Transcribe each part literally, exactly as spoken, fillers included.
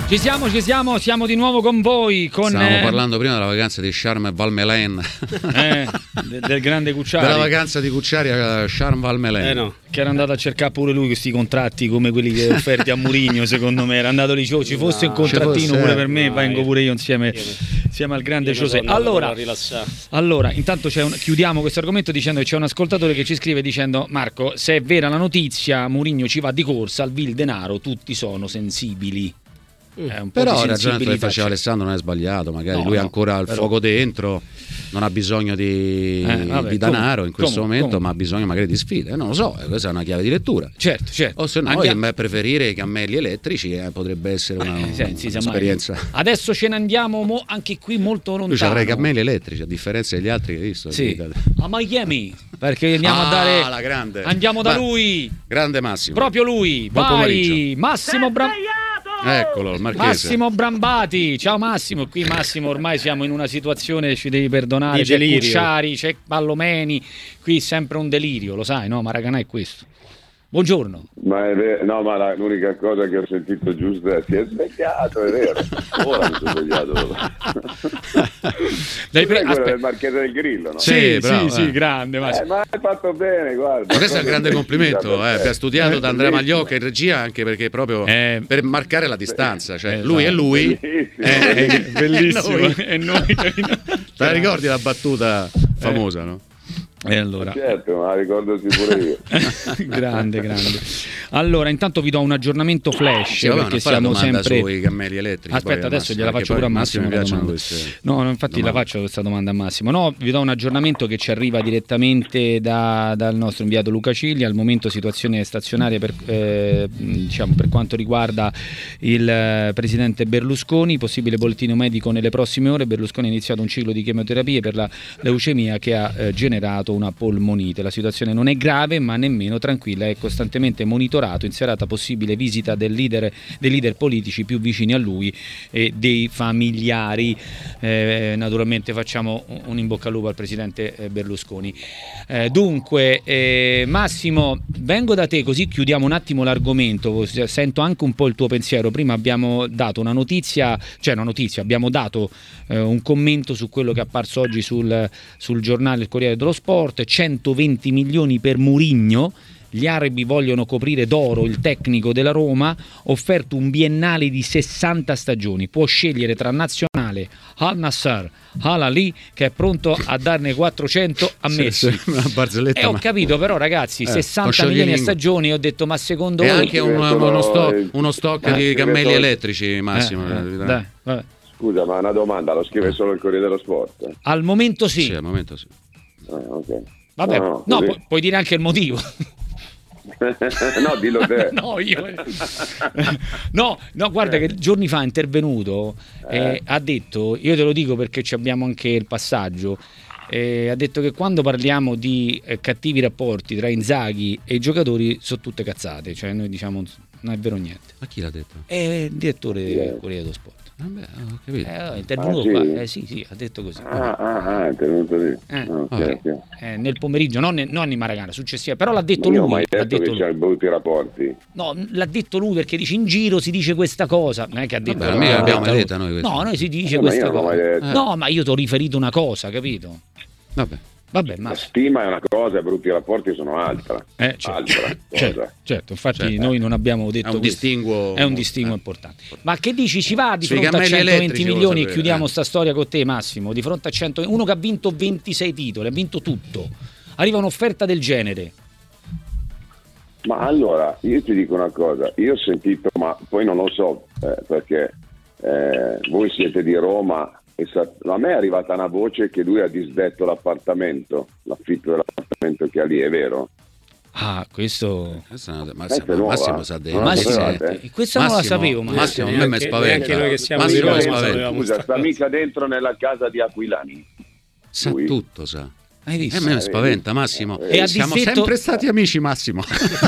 Ci siamo, ci siamo, siamo di nuovo con voi. Con, Stavamo eh... parlando prima della vacanza di Charm Valmelen. Eh, de- del grande Cucciari. Della vacanza di Cucciari a Charm Valmelen. Eh no. Che era andato a cercare pure lui questi contratti come quelli che offerti a Mourinho, secondo me. Era andato lì, oh, ci fosse no, un contrattino fosse, pure per me, no, vengo pure io insieme, insieme al grande José. Allora, allora, intanto c'è un, chiudiamo questo argomento dicendo che c'è un ascoltatore che ci scrive dicendo: Marco, se è vera la notizia, Mourinho ci va di corsa, al vil denaro tutti sono sensibili. È un però il ragionamento che faceva Alessandro non è sbagliato, magari no, lui no, ancora ha il però... fuoco dentro, non ha bisogno di, eh, vabbè, di denaro in questo come, momento, come? ma ha bisogno magari di sfide, non lo so, questa è una chiave di lettura. Certo, certo. O se no, andiamo... io preferire i cammelli elettrici eh, potrebbe essere una, eh, sensi, un'esperienza. Mai. Adesso ce ne andiamo mo, anche qui molto lontano. Lui c'avrà i cammelli elettrici, a differenza degli altri che hai visto. Sì. A Miami, perché andiamo ah, a dare la grande. Andiamo da Va. lui. Grande Massimo. Proprio lui. Buon Vai, pomeriggio. Massimo Bram... Eccolo, il Marchese. Massimo Brambati, ciao Massimo. Qui Massimo ormai siamo in una situazione, ci devi perdonare, c'è Cucciari, c'è Ballomeni, qui sempre un delirio, lo sai, no? Maracanã è questo. Buongiorno. Ma è vero, no, ma la, l'unica cosa che ho sentito giusta è si è svegliato, è vero. Ora mi sono svegliato. Dai, pre- quello del Marchese del Grillo, no? Sì, sì, bravo, sì, eh. grande. Eh, ma hai fatto bene, guarda. Ma questo è un grande complimento, eh, per studiato da Andrea Magliocca in regia, anche perché proprio eh, per marcare la distanza, cioè eh, lui è lui, bellissimo, è bellissimo. E noi, te la ricordi la battuta famosa, no? E allora, certo, ma ricordo pure io. grande, grande. Allora, intanto vi do un aggiornamento flash, sì, perché siamo sempre sui cammelli elettrici. Aspetta, adesso gliela faccio pure a Massimo. Massimo queste... No, no, infatti domande. La faccio questa domanda a Massimo. No, vi do un aggiornamento che ci arriva direttamente da, dal nostro inviato Luca Cigli. Al momento situazione stazionaria per, eh, diciamo, per quanto riguarda il eh, presidente Berlusconi, possibile bollettino medico nelle prossime ore. Berlusconi ha iniziato un ciclo di chemioterapie per la leucemia che ha eh, generato una polmonite. La situazione non è grave ma nemmeno tranquilla, è costantemente monitorato, in serata possibile visita del leader, dei leader politici più vicini a lui e dei familiari. Eh, naturalmente facciamo un in bocca al lupo al presidente Berlusconi. Eh, dunque eh, Massimo, vengo da te così chiudiamo un attimo l'argomento, sento anche un po' il tuo pensiero. Prima abbiamo dato una notizia, cioè una notizia, abbiamo dato eh, un commento su quello che è apparso oggi sul, sul giornale Il Corriere dello Sport, centoventi milioni per Mourinho, gli arabi vogliono coprire d'oro il tecnico della Roma, offerto un biennale di sessanta stagioni, può scegliere tra nazionale, Al Nassr, Al Ahly, che è pronto a darne quattrocento a Messi. Sì, sì, una barzelletta, e ho ma... capito, però ragazzi, eh, sessanta milioni a stagione, ho detto ma secondo e voi... E anche un, uno, stock, uno stock eh, di cammelli elettrici, Massimo. Eh, eh, dai, vabbè. Scusa, ma una domanda, lo scrive solo il Corriere dello Sport? Al momento sì. Sì, al momento sì. Ah, okay. Vabbè, no, no, pu- puoi dire anche il motivo. No, dillo te. no, io... no, no, guarda che giorni fa è intervenuto e eh. ha detto, io te lo dico perché ci abbiamo anche il passaggio, eh, ha detto che quando parliamo di eh, cattivi rapporti tra Inzaghi e i giocatori sono tutte cazzate, cioè noi diciamo non è vero niente. Ma chi l'ha detto? È il direttore del yeah. Corriere dello Sport. Vabbè, ho capito. Eh, è intervenuto ah, sì? qua, eh, sì, sì, ha detto così. Ah, ah, ah è intervenuto lì. Eh. Okay, okay. Eh, nel pomeriggio, non, non in Maracanã, successiva, però l'ha detto ma lui. Mai detto l'ha detto che lui. c'ha brutti rapporti. No, l'ha detto lui perché dice in giro si dice questa cosa. Non è che ha detto. Vabbè, mica l'abbiamo mai detta noi questa. No, noi si dice eh, questa cosa. Eh. No, ma io ti ho riferito una cosa, capito? Vabbè. Vabbè, ma... La stima è una cosa, i brutti rapporti sono altra. Eh, certo. altra certo, certo, infatti certo. noi non abbiamo detto è un questo. distinguo è un distinguo eh. importante. Ma che dici, ci va di Sui fronte a centoventi milioni sapere, e chiudiamo eh. sta storia con te Massimo, di fronte a cento uno che ha vinto ventisei titoli, ha vinto tutto. Arriva un'offerta del genere. Ma allora, io ti dico una cosa, io ho sentito, ma poi non lo so, eh, perché eh, voi siete di Roma. A me è arrivata una voce che lui ha disdetto l'appartamento, l'affitto dell'appartamento che ha lì, è vero? Ah, questo Massimo, Massimo, Massimo sa dei Massimo, questa non la sapevo. Massimo, a me mi spaventa. Noi che siamo Massimo di mi Roma, spaventa. Scusa, sta mica dentro nella casa di Aquilani. Sa lui. tutto, sa. Hai visto? E a me mi spaventa, Massimo. E e siamo disdetto... sempre stati amici, Massimo.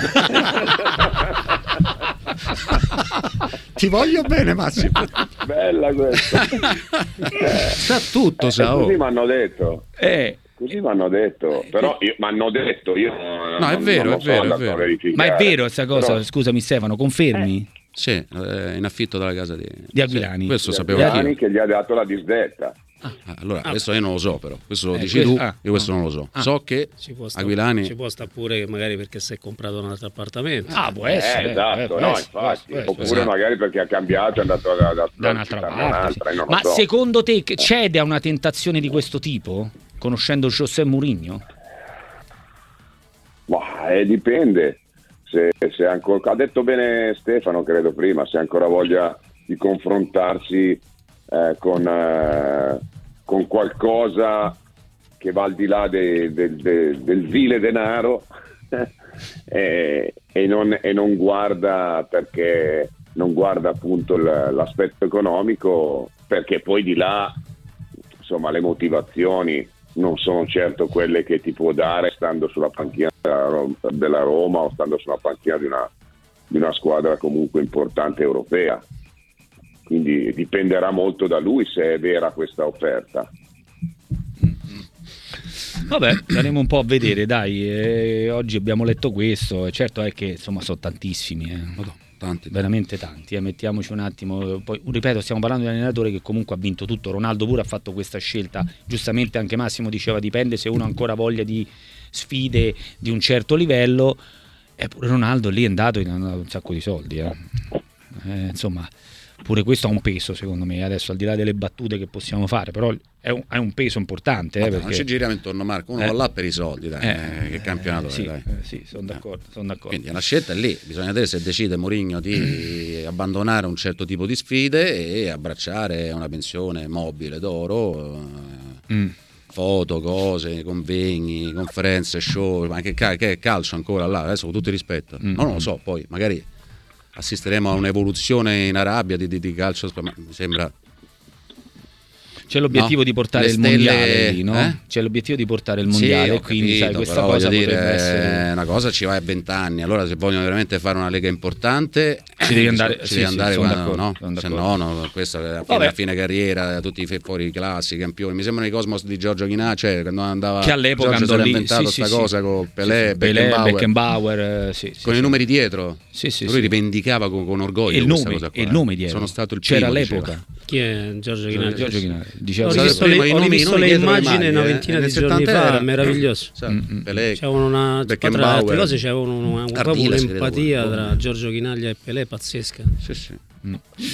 Ti voglio bene, Massimo. Bella questa. Sa tutto, eh, sa. Così Oh. mi hanno detto. Eh. Così mi hanno detto, però mi hanno detto, io no, è vero, è vero, è vero. Ma è vero questa cosa, però... scusami Stefano, confermi? Eh. Sì, eh, in affitto dalla casa di, di Aquilani. Sì, questo di sapevo Aquilani io. Che gli ha dato la disdetta. Ah, allora, ah, questo io non lo so, però. Questo lo eh, dici questo, tu, ah, io questo no. non lo so. Ah. So che ci può sta, Aquilani. Ci può sta pure magari perché si è comprato un altro appartamento. Ah, può essere. Eh, esatto, eh, no, essere, infatti. essere, Oppure esatto. magari perché ha cambiato, è andato da, da, da un'altra parte. un'altra, Sì. non Ma lo so. secondo te cede a una tentazione di questo tipo, conoscendo José Mourinho? Ma eh, dipende. Se, se ancora, ha detto bene Stefano, credo prima, se ancora voglia di confrontarsi eh, con, eh, con qualcosa che va al di là de, de, de, del vile denaro e, e, non, e non guarda perché non guarda appunto l'aspetto economico, perché poi di là insomma le motivazioni non sono certo quelle che ti può dare stando sulla panchina della Roma o stando sulla panchina di una, di una squadra comunque importante europea. Quindi dipenderà molto da lui se è vera questa offerta. Vabbè, staremo un po' a vedere, dai. Eh, oggi abbiamo letto questo, e certo è che insomma sono tantissimi, eh. Tanti, veramente tanti, eh. Mettiamoci un attimo. Poi ripeto, stiamo parlando di un allenatore che comunque ha vinto tutto. Ronaldo pure ha fatto questa scelta, giustamente anche Massimo diceva dipende se uno ha ancora voglia di sfide di un certo livello. Eppure Ronaldo lì è andato in un sacco di soldi, eh. Eh, insomma, pure questo ha un peso secondo me. Adesso al di là delle battute che possiamo fare, però è un, è un peso importante, eh, Vabbè, perché... non ci giriamo intorno, Marco, uno eh, va là per i soldi, dai, eh, che campionato eh, sì, è, dai. Eh, sì, sono d'accordo, son d'accordo. Quindi la scelta è lì, bisogna vedere se decide Mourinho di abbandonare un certo tipo di sfide e abbracciare una pensione mobile d'oro, mm. foto, cose, convegni, conferenze, show, ma che, che è calcio ancora là, adesso con tutto il rispetto, mm. ma non lo so, poi magari assisteremo a un'evoluzione in Arabia di, di, di calcio, ma mi sembra... C'è l'obiettivo no, di portare il stelle, mondiale lì, no? Eh? C'è l'obiettivo di portare il mondiale, sì, quindi capito, sai, questa però, cosa dire, potrebbe essere una cosa ci vai a vent'anni, allora se vogliono veramente fare una lega importante ci devi andare, ci sì, devi sì, andare sono quando, d'accordo, no? sono Se d'accordo. no, no, questa è la fine, a fine carriera, tutti i fuori classi, campioni. Mi sembrano i Cosmos di Giorgio Chinà, cioè quando andava che all'epoca Giorgio si era lì, inventato sì, sta sì, cosa sì. con Pelé, sì, Pelé Beckenbauer, Beckenbauer sì, sì, con sì. i numeri dietro. Sì, sì, lui sì. rivendicava con, con orgoglio e il questa nome, cosa qua. e il nome dietro. Sono stato il c'era primo, all'epoca. diceva. Chi è Giorgio Chinaglia? Giorgio Chinaglia. Diceva Ho Sì, rivisto sì, le, ma i ho nomi- rivisto i nomi le dietro le immagini maglie, una eh. ventina Nel di giorni settanta fa, era- era meraviglioso. Sì, Mm-mm. Pelé, C'avevano una, Beckenbauer. tra le altre cose c'avevano una, un, proprio Ardila, si vede un'empatia pure. tra Giorgio Chinaglia e Pelé pazzesca. Sì, sì. Mm.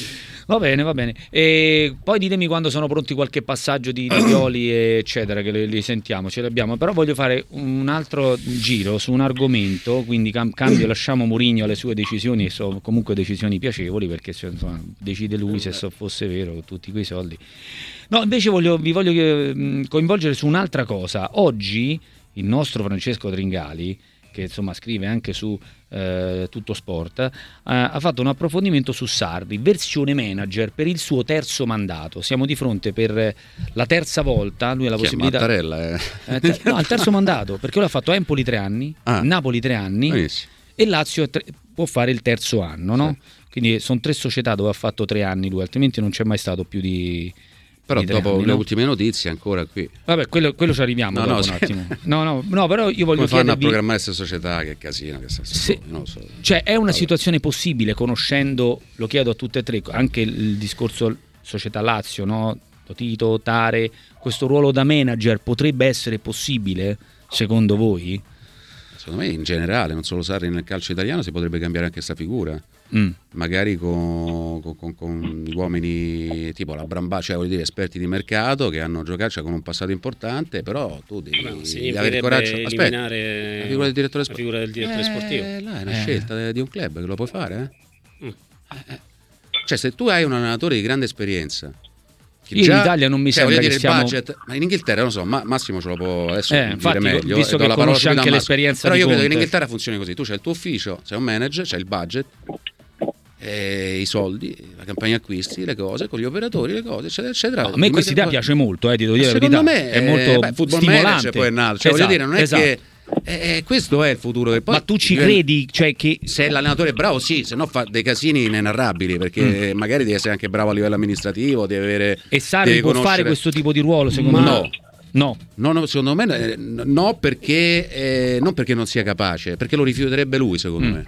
Va bene, va bene. E poi ditemi quando sono pronti qualche passaggio di, di Pioli eccetera, che li, li sentiamo, ce li abbiamo. Però voglio fare un altro giro su un argomento, quindi cam- cambio, lasciamo Mourinho alle sue decisioni, e sono comunque decisioni piacevoli, perché insomma, decide lui se so fosse vero tutti quei soldi. No, invece voglio, vi voglio eh, coinvolgere su un'altra cosa. Oggi il nostro Francesco Tringali, che insomma scrive anche su eh, Tutto Sport, eh, ha fatto un approfondimento su Sarri, versione manager per il suo terzo mandato. Siamo di fronte per la terza volta, lui ha la Chi è, possibilità... Mattarella, eh? Eh, te- no, il terzo mandato, perché lui ha fatto Empoli tre anni, Ah. Napoli tre anni Benissimo. e Lazio è tre- può fare il terzo anno, no? Quindi sono tre società dove ha fatto tre anni lui, altrimenti non c'è mai stato più di... Però di tre dopo anni, le no? ultime notizie ancora qui. Vabbè, quello, quello ci arriviamo No, dopo no, un sì. attimo. No, no, no, però io voglio Come fanno a chiedervi... programmare queste società? Che casino che sta Se- non lo so. Cioè è una Vabbè. situazione possibile, conoscendo, lo chiedo a tutte e tre, anche il discorso società Lazio, no? Tito, Tare, questo ruolo da manager potrebbe essere possibile secondo voi? Secondo me in generale, non solo Sarri, nel calcio italiano si potrebbe cambiare anche questa figura. Mm. Magari con, con, con, con gli uomini tipo la Brambà, cioè vuol dire esperti di mercato che hanno giocato, cioè, con un passato importante, però tu devi, Ma devi significherebbe avere il coraggio. Aspetta, eliminare la figura del direttore la figura del direttore Eh, sportivo. là è una Eh. scelta di un club che lo puoi fare. Eh? Mm. Eh, eh. Cioè se tu hai un allenatore di grande esperienza, che Io in Italia non mi cioè, sembra voglio che dire, il siamo- budget, ma in Inghilterra non so, ma Massimo ce lo può adesso Eh, dire infatti, meglio, visto e do che la parola conosce subito a anche Massimo. l'esperienza però di io credo che in Conte. Inghilterra funzioni così: tu c'hai il tuo ufficio, sei un manager, c'hai il budget, eh, i soldi, la campagna acquisti, le cose, con gli operatori, le cose, eccetera, eccetera. No, a me questa idea piace molto, eh, ti devo dire la Secondo verità. me È molto beh, football stimolante. manager poi è nato, cioè, Esatto, voglio dire, non è esatto. che eh, questo è il futuro del poi. Ma tu ci diventa- credi, cioè che Se l'allenatore è bravo, sì, se no fa dei casini inenarrabili, perché Mm. magari devi essere anche bravo a livello amministrativo, devi avere e Sarri devi può fare conoscere- questo tipo di ruolo secondo Ma- me? No. No, no, secondo me eh, no, perché eh, non perché non sia capace, perché lo rifiuterebbe lui, secondo Mm. me.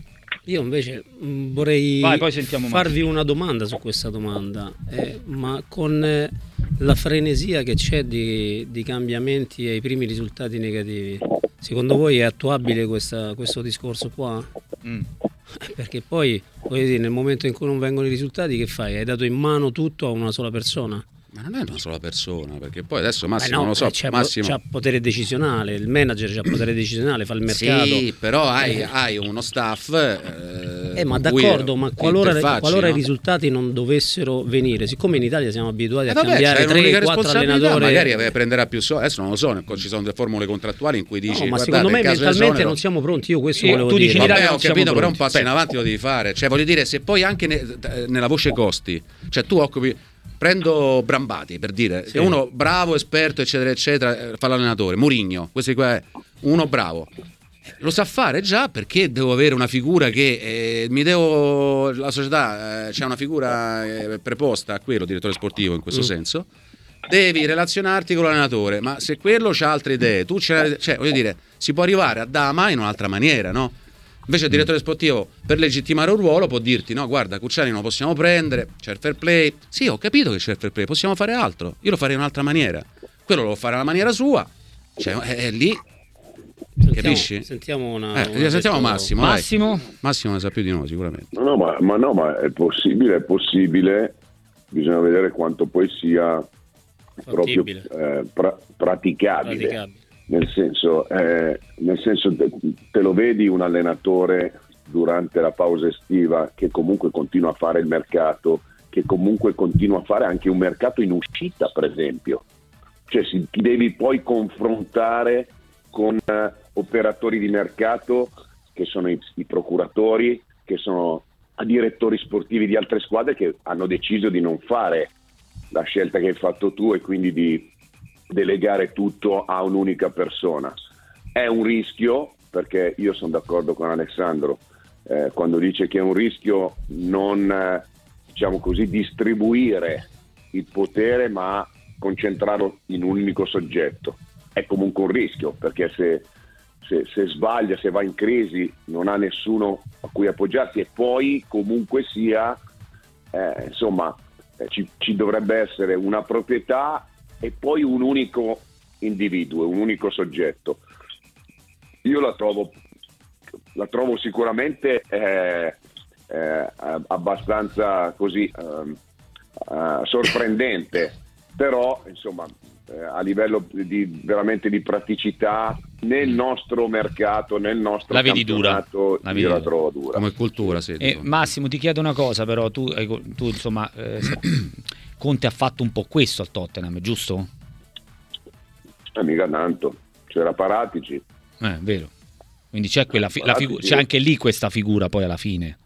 Io invece mh, vorrei Vai, poi sentiamo farvi una domanda su questa domanda, eh, ma con eh, la frenesia che c'è di, di cambiamenti e i primi risultati negativi, secondo voi è attuabile questa, questo discorso qua? Mm. Perché poi, voglio dire, nel momento in cui non vengono i risultati, che fai? Hai dato in mano tutto a una sola persona? Ma non è una sola persona, perché poi adesso Massimo eh no, non lo so, c'è, Massimo... c'ha potere decisionale, il manager c'ha potere decisionale, fa il mercato. Sì, però hai, eh. hai uno staff eh, eh ma d'accordo, ma qualora, qualora no? i risultati non dovessero venire, siccome in Italia siamo abituati eh a vabbè, cambiare tre quattro allenatori, magari prenderà più soldi, adesso non lo so, ci sono delle formule contrattuali in cui dici no, ma secondo me mentalmente esonero... non siamo pronti, io questo sì, volevo tu dire. Dici, vabbè, ho capito, però un passo Beh. in avanti lo devi fare, cioè voglio dire, se poi anche ne, nella voce costi, cioè tu occupi prendo Brambati per dire, sì. uno bravo, esperto, eccetera, eccetera, fa l'allenatore. Mourinho, questo qua è uno bravo, lo sa fare già, perché devo avere una figura che eh, mi devo, la società eh, c'è una figura eh, preposta a quello, direttore sportivo in questo mm. senso, devi relazionarti con l'allenatore, ma se quello c'ha altre idee, tu c'è, cioè voglio dire, si può arrivare a Dama in un'altra maniera, no? Invece il direttore sportivo, per legittimare un ruolo, può dirti no, guarda, Cucciari non lo possiamo prendere, c'è il fair play. Sì, ho capito che c'è il fair play, possiamo fare altro. Io lo farei in un'altra maniera. Quello lo farà alla maniera sua. Cioè, è, è lì. Sentiamo, capisci? Sentiamo una, eh, una sentiamo Massimo. Massimo? Dai. Massimo ne sa più di noi sicuramente. No, no, ma, ma no, ma è possibile, è possibile. Bisogna vedere quanto poi sia fattibile. proprio eh, pra- praticabile. praticabile. Nel senso, eh, nel senso te, te lo vedi un allenatore durante la pausa estiva che comunque continua a fare il mercato, che comunque continua a fare anche un mercato in uscita, per esempio. Cioè si, ti devi poi confrontare con uh, operatori di mercato che sono i, i procuratori, che sono a direttori sportivi di altre squadre che hanno deciso di non fare la scelta che hai fatto tu e quindi di delegare tutto a un'unica persona. È un rischio, perché io sono d'accordo con Alessandro eh, quando dice che è un rischio non eh, diciamo così distribuire il potere ma concentrarlo in un unico soggetto. È comunque un rischio, perché se, se, se sbaglia, se va in crisi, non ha nessuno a cui appoggiarsi, e poi comunque sia eh, insomma eh, ci, ci dovrebbe essere una proprietà e poi un unico individuo, un unico soggetto. Io la trovo, la trovo sicuramente eh, eh, abbastanza così eh, eh, sorprendente, però insomma eh, a livello di veramente di praticità nel nostro mercato, nel nostro la vedi campionato, dura. io la trovo dura. Come cultura, sì. Eh, Massimo, ti chiedo una cosa, però tu, tu insomma eh, Conte ha fatto un po' questo al Tottenham, giusto? Eh, mica tanto, c'era Paratici. Eh, vero. Quindi c'è, quella fi- la figu- c'è anche lì questa figura poi alla fine.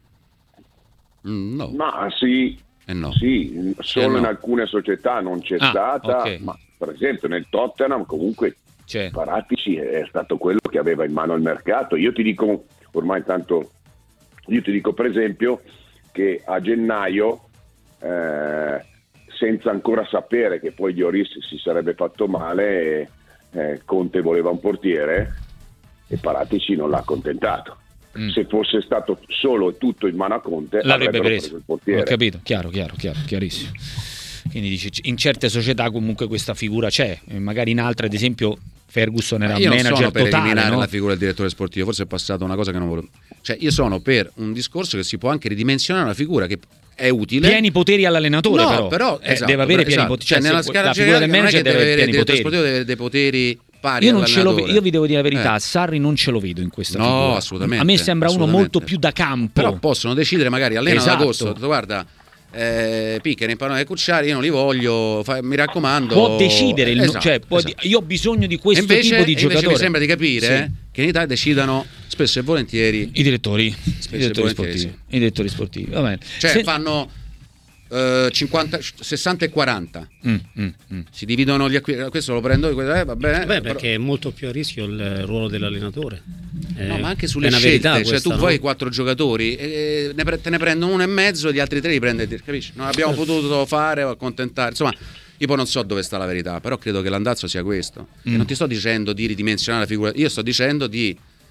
Mm, no. Ma sì, eh no. sì, solo eh no. in alcune società non c'è ah, stata, okay. ma per esempio nel Tottenham comunque c'è. Paratici è stato quello che aveva in mano il mercato. Io ti dico, ormai tanto, io ti dico per esempio che a gennaio eh, senza ancora sapere che poi Lloris si sarebbe fatto male, eh, Conte voleva un portiere e Paratici non l'ha accontentato. Mm. Se fosse stato solo e tutto in mano a Conte l'avrebbe preso. preso il portiere. Ho capito, chiaro, chiaro, chiaro, chiarissimo. Quindi dici, in certe società comunque questa figura c'è, magari in altre, ad esempio Ferguson era io manager non sono per totale, eliminare no? la figura del direttore sportivo, forse è passata una cosa che non volevo. Cioè io sono per un discorso che si può anche ridimensionare una figura che è utile. Pieni poteri all'allenatore, no, però, però eh, esatto, deve avere però, pieni esatto. poteri. Cioè, cioè, nella se, scala la figura del manager deve avere pieni poteri. Sportivo deve dei poteri pari io non ce lo vedo, io vi devo dire la verità, eh. Sarri non ce lo vedo in questa no, figura. assolutamente. A me sembra uno molto più da campo. Però possono decidere magari allena esatto. ad agosto, guarda, eh, Piccher, Impanone e Cucciari, io non li voglio, fa, mi raccomando. Può decidere, il, esatto, cioè, può esatto. di, io ho bisogno di questo invece, tipo di invece giocatore. mi sembra di capire sì. eh, che in Italia decidano spesso e volentieri i direttori, i direttori sportivi, sì. i direttori sportivi. Va bene. Cioè Se... fanno uh, cinquanta, sessanta e quaranta mm, mm, mm. si dividono gli acquisti, questo lo prendo eh, va bene, Beh, però... perché è molto più a rischio il ruolo dell'allenatore. Eh, no, ma anche sulle è una scelte, verità cioè questa, tu no? vuoi quattro giocatori e ne pre- te ne prendono uno e mezzo e gli altri tre li prende, capisci? Non abbiamo potuto fare o accontentare, insomma. Io poi non so dove sta la verità, però credo che l'andazzo sia questo. Mm. E non ti sto dicendo di ridimensionare la figura, io sto dicendo di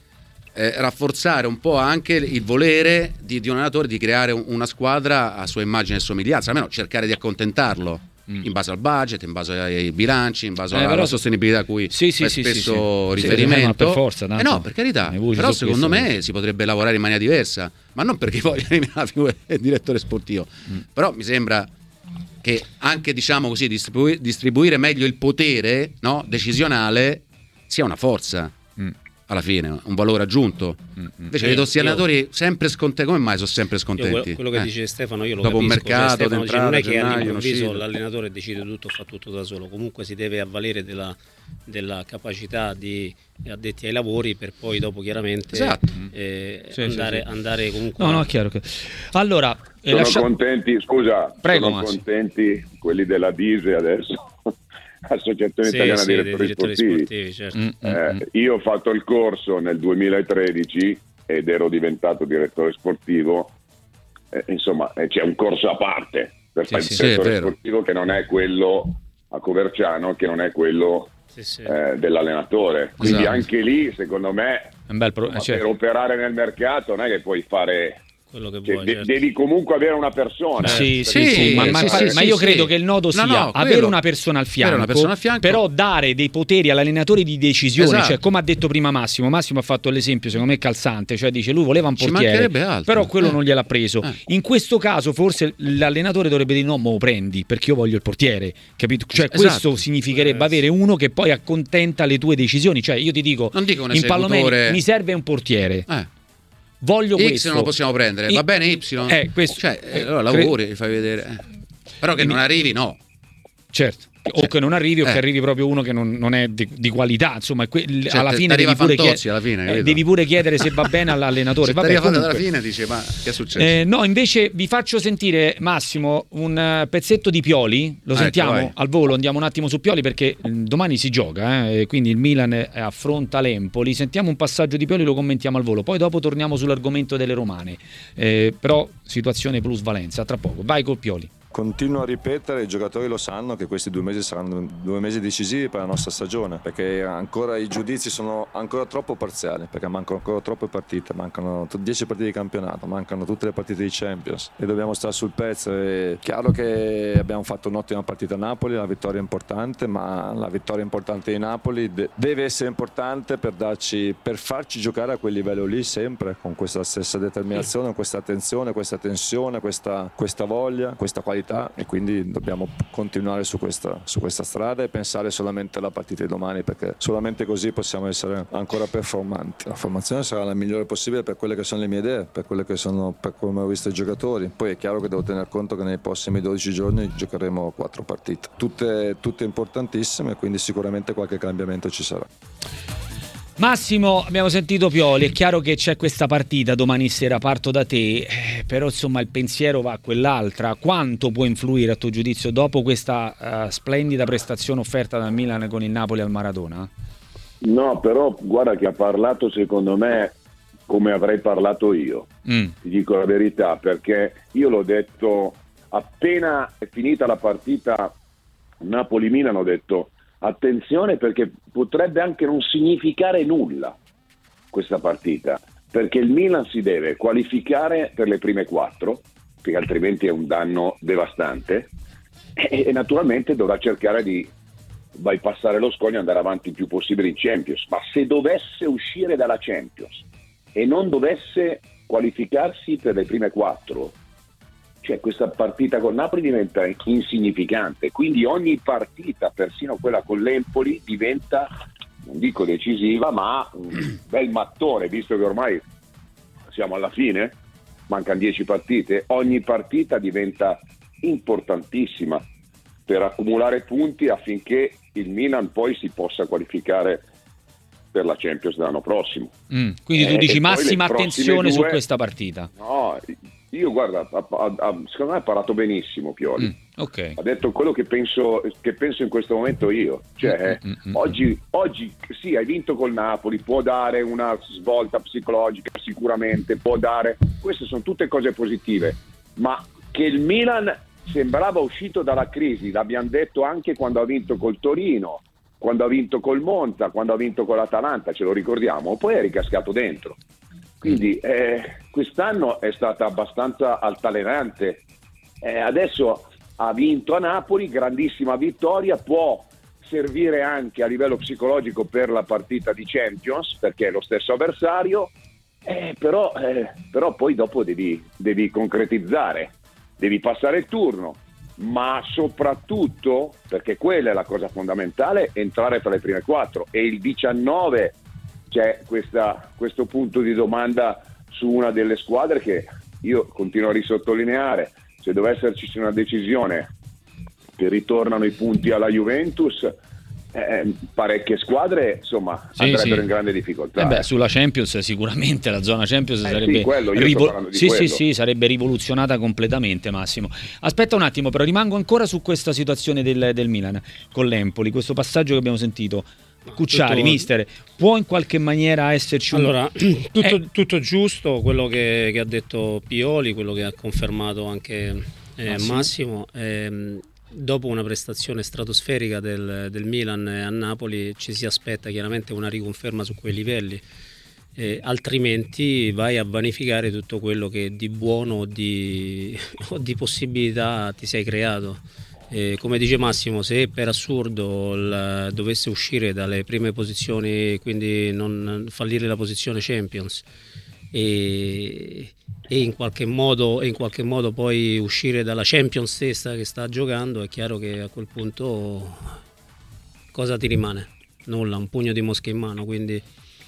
eh, rafforzare un po' anche il volere di, di un allenatore di creare un, una squadra a sua immagine e somiglianza, almeno cercare di accontentarlo. In base al budget, in base ai bilanci, in base eh, alla però, sostenibilità a cui sì, sì, fai sì, spesso sì, sì. riferimento. Per forza, eh no, per carità, però secondo me questo. Si potrebbe lavorare in maniera diversa, ma non perché voglio eliminare la figura del direttore sportivo, mm. però mi sembra che anche, diciamo così, distribu- distribuire meglio il potere, no, decisionale sia una forza. Mm. Alla fine, un valore aggiunto. Mm-hmm. Invece i nostri allenatori sempre scontenti. Come mai sono sempre scontenti? Quello, quello che eh. dice Stefano, io lo dopo capisco. un mercato, cioè, Stefano, non è che all'improvviso uscita. l'allenatore decide tutto, fa tutto da solo. Comunque si deve avvalere della, della capacità di addetti ai lavori per poi dopo chiaramente esatto. eh, sì, andare, sì, sì. andare comunque. No, no, è chiaro che... Allora, sono lascia... contenti, scusa, Prego, sono Massi. contenti quelli della Dise adesso. Associazione sì, Italiana sì, Direttori, direttori Sportivi, sportivi certo. mm, eh, mm. io ho fatto il corso nel duemilatredici ed ero diventato direttore sportivo, eh, insomma eh, c'è un corso a parte per sì, fare sì, il direttore sì, sportivo che non è quello a Coverciano, che non è quello sì, sì. Eh, dell'allenatore, quindi esatto. anche lì secondo me un bel pro- insomma, certo. per operare nel mercato non è che puoi fare quello che cioè, vuoi, de- certo. devi comunque avere una persona. Sì, eh, sì, sì, sì, ma, ma, sì, ma sì, io sì, credo sì. che il nodo sia No, no, avere quello- una persona al fianco, una persona al fianco, però dare dei poteri all'allenatore di decisione, esatto. cioè come ha detto prima Massimo, Massimo ha fatto l'esempio secondo me calzante, cioè dice lui voleva un Ci portiere, mancherebbe altro. però quello eh. non gliel'ha preso. Eh. In questo caso forse l'allenatore dovrebbe dire no, mo lo prendi perché io voglio il portiere, capito? Cioè esatto. questo significherebbe avere uno che poi accontenta le tue decisioni, cioè io ti dico, non dico un in Palomeni esecutore... mi serve un portiere. Eh. Voglio X questo. non lo possiamo prendere, I- va bene Y? Eh, questo- cioè, eh, eh, allora cre- lavori, fai vedere. eh. Però che non arrivi, no. Certo, o che non arrivi o Eh. che arrivi proprio uno che non, non è di, di qualità, insomma, que- Cioè, alla te- fine t'arriva devi pure, Fantozzi chied- alla fine, eh, capito? devi pure chiedere se va bene all'allenatore. Se Vabbè, t'arriva alla comunque, fine dice ma che è successo? eh, no, invece vi faccio sentire Massimo un eh, pezzetto di Pioli, lo Ah, sentiamo ecco, vai. al volo, andiamo un attimo su Pioli perché eh, domani si gioca, eh, quindi il Milan eh, affronta l'Empoli, sentiamo un passaggio di Pioli, lo commentiamo al volo, poi dopo torniamo sull'argomento delle romane, eh, però situazione plusvalenza, tra poco, vai col Pioli. Continuo a ripetere, i giocatori lo sanno che questi due mesi saranno due mesi decisivi per la nostra stagione, perché ancora i giudizi sono ancora troppo parziali, perché mancano ancora troppe partite, mancano dieci partite di campionato, mancano tutte le partite di Champions e dobbiamo stare sul pezzo. È chiaro che abbiamo fatto un'ottima partita a Napoli, la vittoria è importante, ma la vittoria importante di Napoli de- deve essere importante per darci, per farci giocare a quel livello lì sempre, con questa stessa determinazione, questa attenzione, questa tensione, questa, questa voglia, questa qualità. E quindi dobbiamo continuare su questa, su questa strada e pensare solamente alla partita di domani, perché solamente così possiamo essere ancora performanti. La formazione sarà la migliore possibile per quelle che sono le mie idee, per quelle che sono, per come ho visto i giocatori. Poi è chiaro che devo tener conto che nei prossimi dodici giorni giocheremo quattro partite, tutte, tutte importantissime, quindi sicuramente qualche cambiamento ci sarà. Massimo, abbiamo sentito Pioli, è chiaro che c'è questa partita domani sera, parto da te, eh, però insomma il pensiero va a quell'altra. Quanto può influire a tuo giudizio dopo questa uh, splendida prestazione offerta dal Milan con il Napoli al Maradona? No, però guarda che ha parlato secondo me come avrei parlato io, Mm. ti dico la verità, perché io l'ho detto appena è finita la partita Napoli-Milan, ho detto attenzione perché potrebbe anche non significare nulla questa partita, perché il Milan si deve qualificare per le prime quattro, che altrimenti è un danno devastante, e, e naturalmente dovrà cercare di bypassare lo scoglio e andare avanti il più possibile in Champions. Ma se dovesse uscire dalla Champions e non dovesse qualificarsi per le prime quattro, cioè questa partita con Napoli diventa insignificante, quindi ogni partita, persino quella con l'Empoli, diventa, non dico decisiva, ma un bel mattone, visto che ormai siamo alla fine, mancano dieci partite, ogni partita diventa importantissima per accumulare punti affinché il Milan poi si possa qualificare per la Champions dell'anno prossimo. Mm. Quindi tu Eh, dici e poi massima le prossime attenzione due- su questa partita. No, io guarda, ha- ha- ha- secondo me ha parlato benissimo Pioli. Mm. Ok. Ha detto quello che penso, che penso in questo momento io. Cioè, Mm, mm, mm, oggi, oggi sì, hai vinto col Napoli, può dare una svolta psicologica sicuramente, può dare, queste sono tutte cose positive, ma che il Milan sembrava uscito dalla crisi, l'abbiamo detto anche quando ha vinto col Torino, quando ha vinto col Monza, quando ha vinto con l'Atalanta, ce lo ricordiamo, poi è ricascato dentro. Quindi eh, quest'anno è stata abbastanza altalenante. Eh, adesso ha vinto a Napoli, grandissima vittoria, può servire anche a livello psicologico per la partita di Champions, perché è lo stesso avversario, eh, però, eh, però poi dopo devi, devi concretizzare, devi passare il turno, ma soprattutto, perché quella è la cosa fondamentale, entrare tra le prime quattro, e il diciannove c'è questa, questo punto di domanda su una delle squadre che io continuo a risottolineare. Se dovesse esserci una decisione che ritornano i punti alla Juventus, eh, parecchie squadre insomma sì, andrebbero sì. in grande difficoltà. Eh beh, sulla Champions sicuramente la zona Champions eh sarebbe sì, quello, io rivo- sto parlando di sì, quello. sì, sì, sarebbe rivoluzionata completamente, Massimo. Aspetta un attimo, però rimango ancora su questa situazione del, del Milan con l'Empoli, questo passaggio che abbiamo sentito. Cucciari, tutto... mister, può in qualche maniera esserci un... Allora, tutto, eh. tutto giusto quello che, che ha detto Pioli, quello che ha confermato anche eh, Massimo, Massimo ehm, dopo una prestazione stratosferica del, del Milan a Napoli ci si aspetta chiaramente una riconferma su quei livelli, eh, altrimenti vai a vanificare tutto quello che di buono o di, o di possibilità ti sei creato. Eh, come dice Massimo, se per assurdo il, dovesse uscire dalle prime posizioni, quindi non fallire la posizione Champions e, e in qualche modo e in qualche modo poi uscire dalla Champions stessa che sta giocando, è chiaro che a quel punto cosa ti rimane? Nulla, un pugno di mosche in mano. Quindi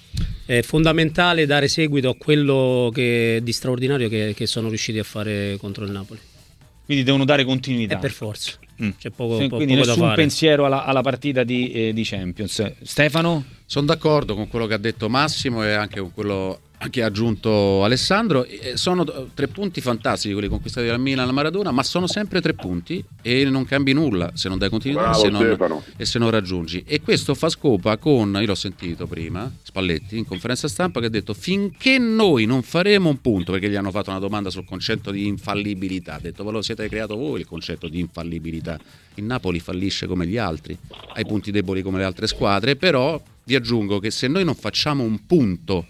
è fondamentale dare seguito a quello che, di straordinario che, che sono riusciti a fare contro il Napoli. Quindi devono dare continuità. È per forza. Mm. C'è poco, sì, po- quindi poco nessun da fare. pensiero alla, alla partita di, eh, di Champions. Stefano? Sono d'accordo con quello che ha detto Massimo e anche con quello che ha aggiunto Alessandro. Sono tre punti fantastici quelli conquistati dal Milan alla Maradona, ma sono sempre tre punti e non cambi nulla se non dai continuità. Bravo, se non, Stefano. e se non raggiungi. E questo fa scopa con, io l'ho sentito prima, Spalletti in conferenza stampa che ha detto: finché noi non faremo un punto, perché gli hanno fatto una domanda sul concetto di infallibilità, ha detto: ve lo siete creato voi il concetto di infallibilità. Il Napoli fallisce come gli altri, ha i punti deboli come le altre squadre, però vi aggiungo che se noi non facciamo un punto,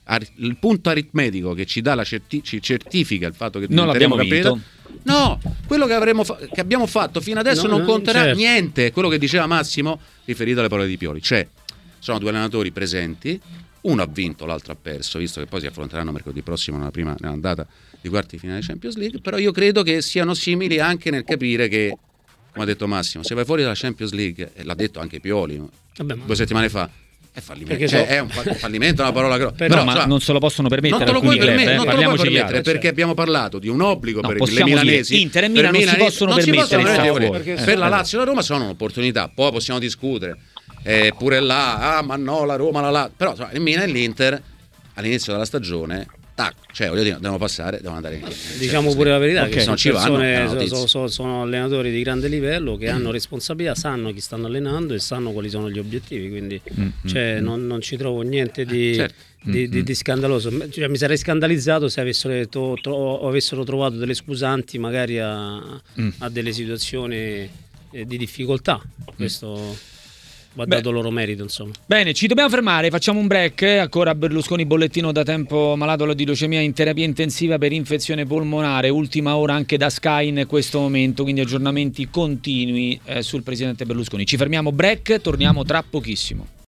il punto aritmetico che ci dà la certi- ci certifica il fatto che non l'abbiamo vinto. No, quello che, avremo fa- che abbiamo fatto fino adesso no, non conterà certo. niente. Quello che diceva Massimo riferito alle parole di Pioli, cioè sono due allenatori presenti, uno ha vinto, l'altro ha perso, visto che poi si affronteranno mercoledì prossimo nella prima nell'andata di quarti di finale di Champions League, però io credo che siano simili anche nel capire che, come ha detto Massimo, se vai fuori dalla Champions League, e l'ha detto anche Pioli Vabbè, ma... due settimane fa, è fallimento, cioè, so... è un fallimento, è una parola grossa. Però, però ma cioè, non se lo possono permettere. Non te lo puoi permettere, non te lo puoi permettere perché certo. abbiamo parlato di un obbligo no, per le milanesi. Dire, Inter e Milan non si possono non permettere. Si possono permettere per, per la Lazio e la Roma sono un'opportunità. Poi possiamo discutere. Eh, pure là, ah ma no, la Roma, la Lazio. Però insomma, il Milan e l'Inter all'inizio della stagione. Tac, cioè voglio dire, devono passare, devono andare in diciamo cioè, pure la verità okay. che sono, persone, vanno, sono, sono, sono allenatori di grande livello che mm. hanno responsabilità, sanno chi stanno allenando e sanno quali sono gli obiettivi, quindi mm. cioè, mm. Non, non ci trovo niente di, certo. di, di, di scandaloso, cioè, mi sarei scandalizzato se avessero, to, tro, avessero trovato delle scusanti magari a, mm. a delle situazioni eh, di difficoltà. Questo va dato loro merito, insomma. Bene, ci dobbiamo fermare, facciamo un break. Ancora Berlusconi, bollettino da tempo malato di leucemia in terapia intensiva per infezione polmonare, ultima ora anche da Sky in questo momento, quindi aggiornamenti continui eh, sul presidente Berlusconi. Ci fermiamo, break, torniamo tra pochissimo.